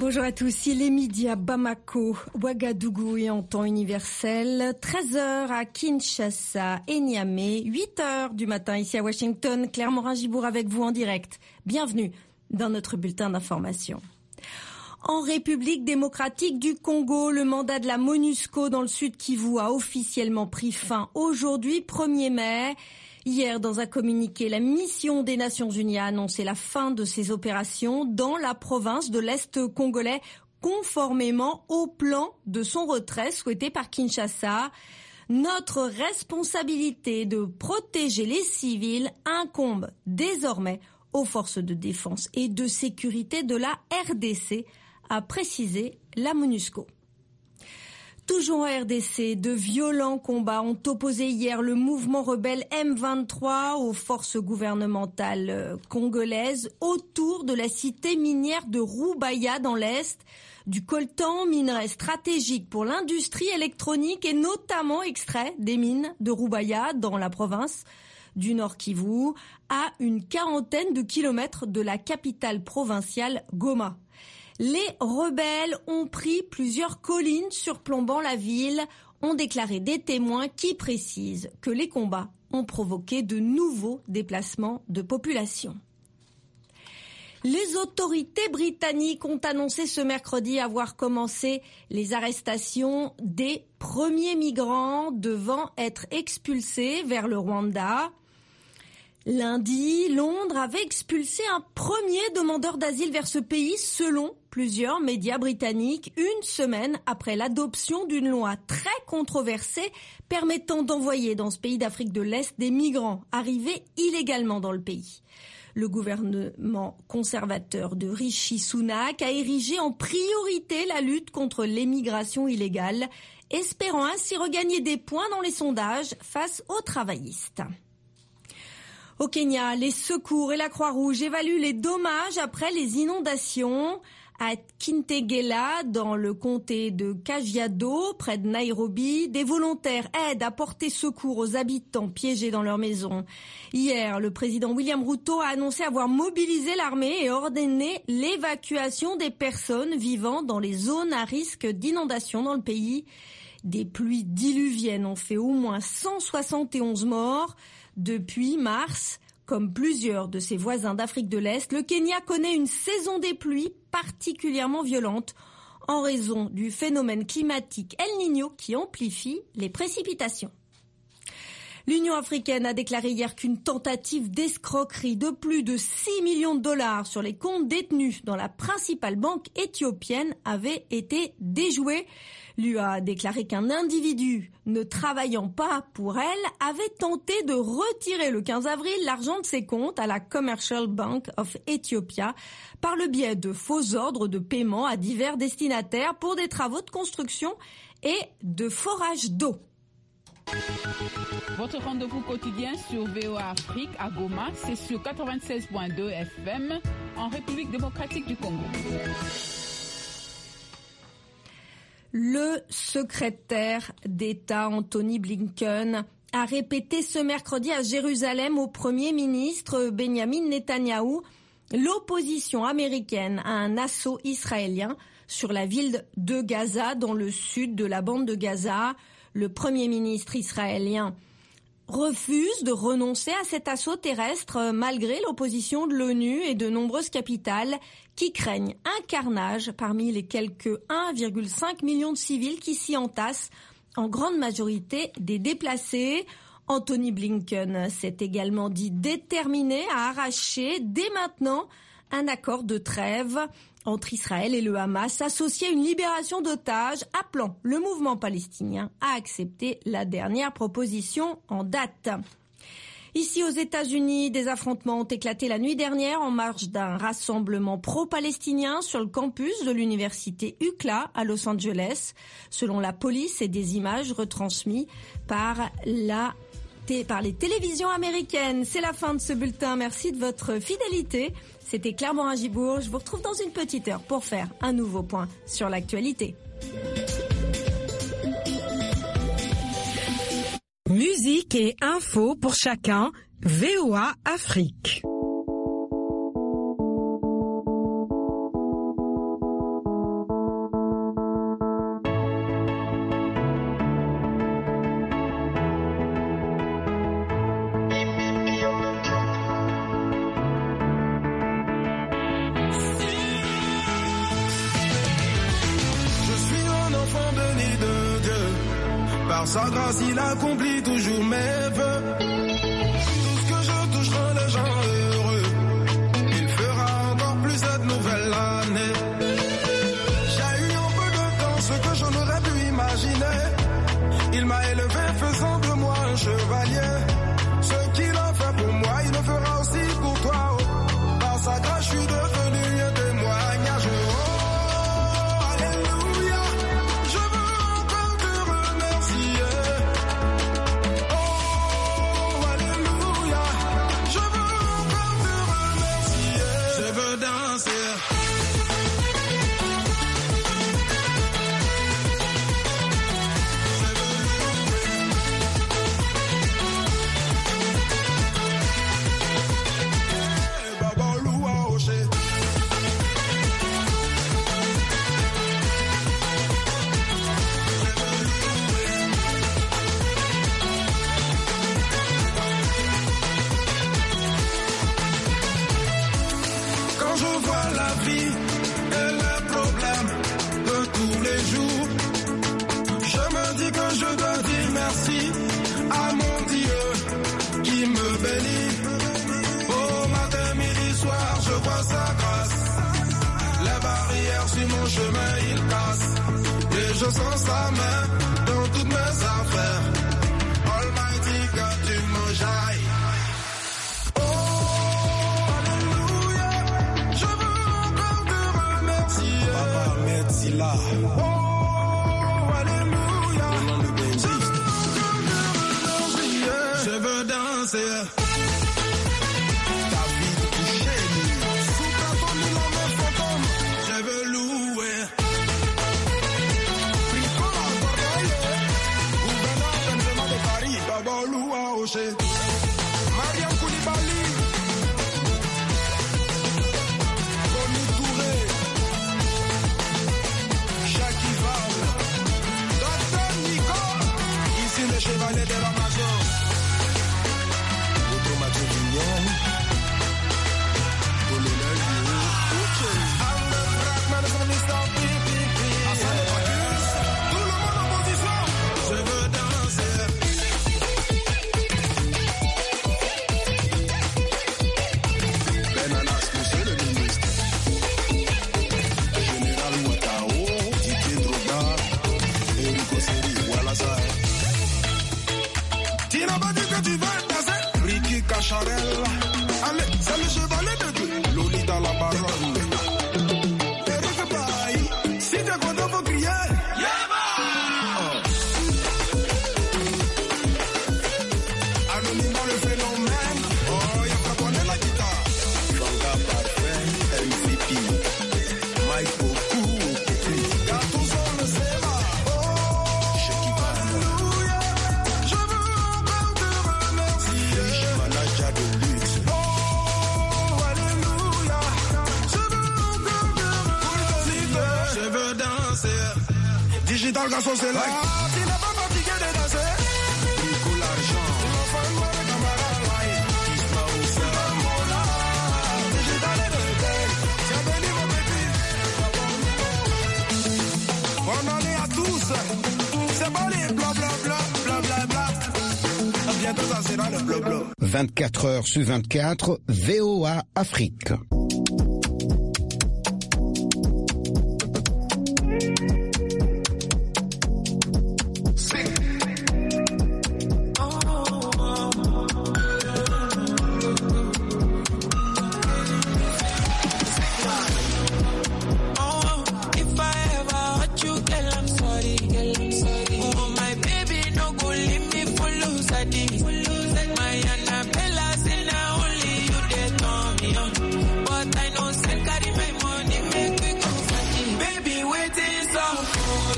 Bonjour à tous, il est midi à Bamako, Ouagadougou et en temps universel, 13h à Kinshasa et Niamey, 8h du matin ici à Washington, Claire Morin-Gibour avec vous en direct. Bienvenue dans notre bulletin d'information. En République démocratique du Congo, le mandat de la MONUSCO dans le Sud Kivu a officiellement pris fin aujourd'hui, 1er mai. Hier, dans un communiqué, la mission des Nations Unies a annoncé la fin de ces opérations dans la province de l'Est congolais, conformément au plan de son retrait souhaité par Kinshasa. Notre responsabilité de protéger les civils incombe désormais aux forces de défense et de sécurité de la RDC, a précisé la MONUSCO. Toujours en RDC, de violents combats ont opposé hier le mouvement rebelle M23 aux forces gouvernementales congolaises autour de la cité minière de Roubaïa dans l'Est, du coltan, minerai stratégique pour l'industrie électronique et notamment extrait des mines de Roubaïa dans la province du Nord Kivu, à une quarantaine de kilomètres de la capitale provinciale Goma. Les rebelles ont pris plusieurs collines surplombant la ville, ont déclaré des témoins qui précisent que les combats ont provoqué de nouveaux déplacements de population. Les autorités britanniques ont annoncé ce mercredi avoir commencé les arrestations des premiers migrants devant être expulsés vers le Rwanda. Lundi, Londres avait expulsé un premier demandeur d'asile vers ce pays selon plusieurs médias britanniques, une semaine après l'adoption d'une loi très controversée permettant d'envoyer dans ce pays d'Afrique de l'Est des migrants arrivés illégalement dans le pays. Le gouvernement conservateur de Rishi Sunak a érigé en priorité la lutte contre l'émigration illégale, espérant ainsi regagner des points dans les sondages face aux travaillistes. Au Kenya, les secours et la Croix-Rouge évaluent les dommages après les inondations. À Kintegela, dans le comté de Kajiado, près de Nairobi, des volontaires aident à porter secours aux habitants piégés dans leur maison. Hier, le président William Ruto a annoncé avoir mobilisé l'armée et ordonné l'évacuation des personnes vivant dans les zones à risque d'inondation dans le pays. Des pluies diluviennes ont fait au moins 171 morts depuis mars. Comme plusieurs de ses voisins d'Afrique de l'Est, le Kenya connaît une saison des pluies particulièrement violente en raison du phénomène climatique El Niño qui amplifie les précipitations. L'Union africaine a déclaré hier qu'une tentative d'escroquerie de plus de 6 millions de dollars sur les comptes détenus dans la principale banque éthiopienne avait été déjouée. L'UA a déclaré qu'un individu ne travaillant pas pour elle avait tenté de retirer le 15 avril l'argent de ses comptes à la Commercial Bank of Ethiopia par le biais de faux ordres de paiement à divers destinataires pour des travaux de construction et de forage d'eau. Votre rendez-vous quotidien sur VOA Afrique à Goma, c'est sur 96.2 FM en République démocratique du Congo. Le secrétaire d'État Anthony Blinken a répété ce mercredi à Jérusalem au Premier ministre Benjamin Netanyahou l'opposition américaine à un assaut israélien sur la ville de Gaza, dans le sud de la bande de Gaza. Le Premier ministre israélien refuse de renoncer à cet assaut terrestre malgré l'opposition de l'ONU et de nombreuses capitales qui craignent un carnage parmi les quelques 1,5 million de civils qui s'y entassent, en grande majorité des déplacés. Anthony Blinken s'est également dit déterminé à arracher dès maintenant un accord de trêve entre Israël et le Hamas, associé à une libération d'otages, appelant le mouvement palestinien à accepter la dernière proposition en date. Ici aux États-Unis, des affrontements ont éclaté la nuit dernière en marge d'un rassemblement pro-palestinien sur le campus de l'université UCLA à Los Angeles, selon la police et des images retransmises par les télévisions américaines. C'est la fin de ce bulletin. Merci de votre fidélité. C'était Claire Morin-Gibour. Je vous retrouve dans une petite heure pour faire un nouveau point sur l'actualité. Musique et infos pour chacun. VOA Afrique. Par sa grâce, il accomplit toujours mes vœux. Tout ce que je touche rend les gens heureux. Il fera encore plus cette nouvelle année. J'ai eu un peu de temps, ce que je n'aurais pu imaginer. Il m'a élevé, faisant de moi un chevalier. Ce qu'il a fait pour moi, il le fera aussi pour toi. Oh. Par sa grâce, je suis devenu un témoignage. Oh, alléluia. Je veux encore te remercier. Oh, alléluia. Je veux encore te remercier. Je veux danser. Mon chemin il casse et je sens sa main dans toutes mes affaires. Almighty God, tu m'enjailles. Oh, alléluia. Je veux encore te remercier. Papa, merci là. Oh, alléluia. Je veux encore te remercier. Je veux danser. Mariam Koulibaly, Tony Touré, Jackie Val, Dr Nico, ici le chevalier de la Major, Automatique Vignon, Colonel Bureau, Amber Brackman, Mr. PPP, Hassan Pakus, tout le monde en position, je veux danser. Charelle, allez, c'est le chevalet de Dieu, Loli dans la baronne. Eric Baye, si t'es content, faut crier. Anonyme dans le phénomène, oh, y'a pas qu'on est la guitare. Fanga parfait, MVP, Mike Boku, y'a tout son le séva. Oh, alléluia, je veux encore te remercier. Digital garçon c'est là. Tu n'es pas fatigué de danser. Nico l'argent. L'enfant de mes camarades. Isma Oussa. Mola. Digital et de tel. C'est venu mon bébé. Bonne année à tous. C'est bon les bla bla bla bla bla bla. Bientôt ça sera le bla bla. 24 heures sur 24, VOA Afrique.